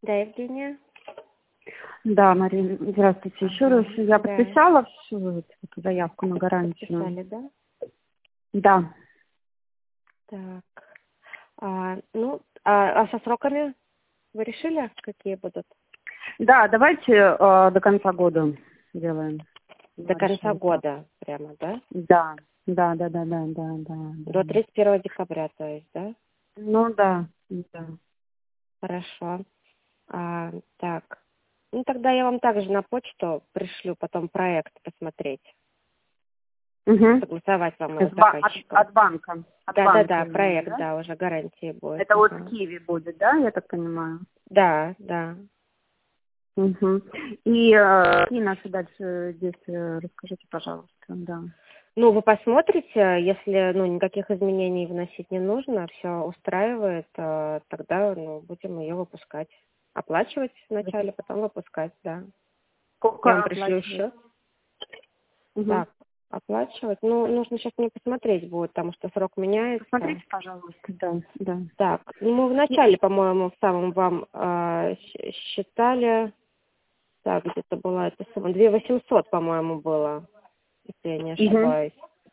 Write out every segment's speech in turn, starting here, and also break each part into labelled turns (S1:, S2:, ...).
S1: Да, Евгения.
S2: Да, Марина, здравствуйте. Еще раз я
S1: Да.
S2: подписала всю эту заявку на гарантию.
S1: Подписали, да?
S2: Да.
S1: Так. А со сроками вы решили, какие будут?
S2: Да, давайте до конца года делаем.
S1: До конца года прямо, да?
S2: Да. Да.
S1: До 31 декабря, то есть, да?
S2: Ну да, да.
S1: Хорошо. Так. Ну, тогда я вам также на почту пришлю потом проект посмотреть.
S2: Угу.
S1: Согласовать вам его с заказчиком.
S2: От банка. От
S1: Да,
S2: банка
S1: проект,
S2: именно,
S1: да, уже гарантии будет.
S2: Это вот
S1: Ага.
S2: в Киеве будет, да, я так понимаю?
S1: Да.
S2: Угу. И какие наши дальше действия, расскажите, пожалуйста, да.
S1: Ну, вы посмотрите, если, никаких изменений вносить не нужно, все устраивает, тогда, будем ее выпускать. Оплачивать вначале, потом выпускать, да.
S2: Сколько
S1: Я вам пришлю
S2: оплачивать?
S1: счет.
S2: Угу.
S1: Так, оплачивать. Ну, нужно сейчас мне посмотреть будет, потому что срок меняется.
S2: Посмотрите, пожалуйста, да.
S1: Так, мы вначале, по-моему, в самом вам считали, так, где-то была эта сумма, 2800, по-моему, было, если я не ошибаюсь.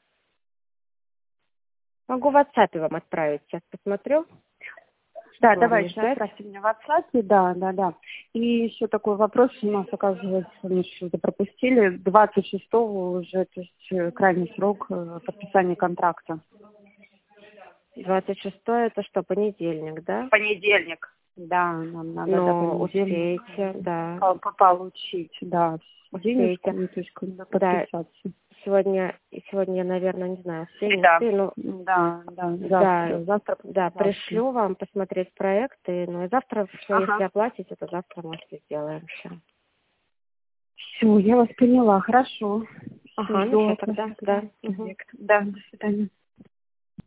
S1: Могу в WhatsApp вам отправить, сейчас посмотрю.
S2: Да,
S1: Вам не
S2: давайте,
S1: ждать?
S2: отправьте мне в WhatsApp, да. И еще такой вопрос у нас, оказывается, мы что-то пропустили, 26-го уже, то есть крайний срок подписания контракта.
S1: 26 это что, понедельник, да?
S2: Понедельник. Да, нам надо до
S1: Но
S2: понедельника
S1: успеете, да.
S2: получить, да, денежку,
S1: Успеете.
S2: то есть когда
S1: Да,
S2: подписаться.
S1: сегодня, я, наверное, не знаю, успею, не
S2: Да.
S1: успею,
S2: Завтра.
S1: да, пришлю вам посмотреть проекты, и завтра все, если оплатите, то завтра мы все сделаем все.
S2: Все, я вас поняла, хорошо.
S1: Ага,
S2: Жду
S1: все
S2: от вас
S1: тогда, да.
S2: Да, до свидания.